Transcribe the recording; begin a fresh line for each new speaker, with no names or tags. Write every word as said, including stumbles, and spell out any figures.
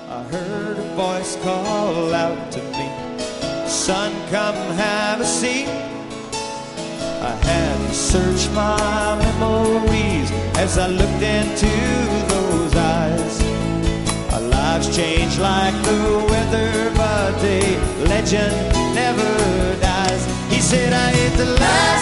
I heard a voice call out to me, "Son, come have a seat." I had to search my memories as I looked into those eyes. Our lives change like the weather, but a legend never dies. He said, "I hit the light."